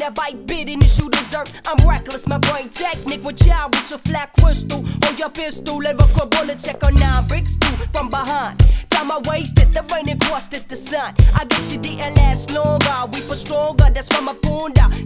that bite biting is you deserve. I'm reckless, my brain technique with jowls with flat crystal. On your pistol, lyrical bullet check on 9 bricks too from behind. Time I wasted, the rain and crossed it, the sun. I guess you didn't last longer. We for stronger, that's from my bunda.